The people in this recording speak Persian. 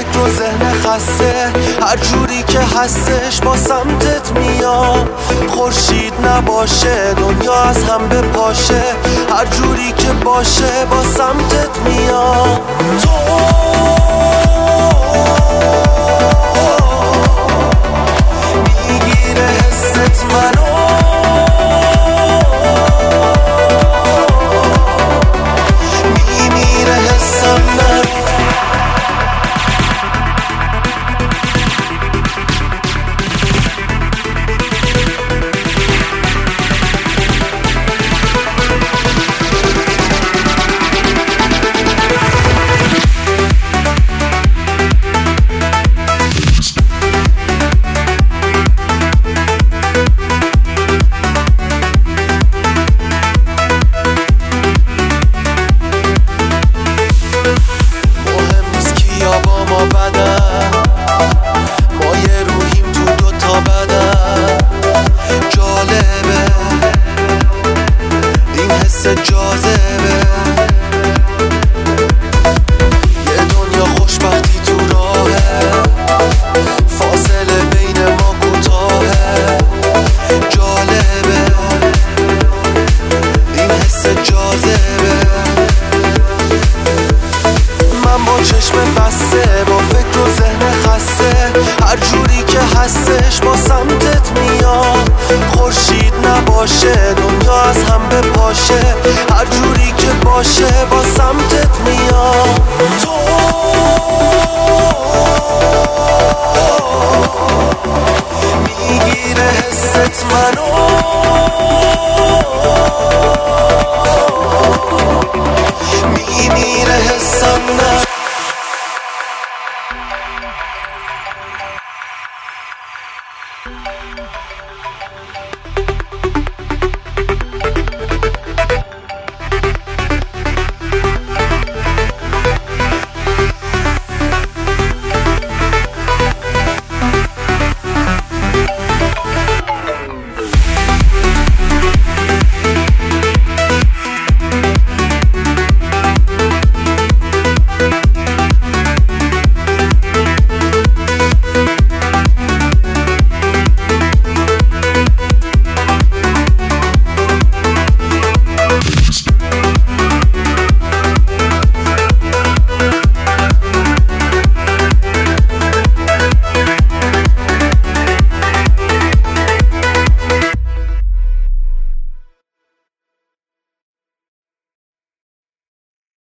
فکر و ذهن خسته، هر جوری که هستش با سمتت میام. خورشید نباشه دنیا از هم بپاشه، هر جوری که باشه با سمتت میام. تو میگیره حست منو، میمیره حسم نرو. ما یه روحیم تو دوتا بدن، جالبه این حس جاذبه. یه دنیا خوشبختی تو راهه، فاصله بین ما کوتاهه. جالبه این حس جاذبه. من با چشم بسته، با فکر و ذهن خسته، هر جوری که هستش با سمتت میام. خورشید نباشه دنیا از هم بپاشه، هر جوری که باشه با سمتت میام.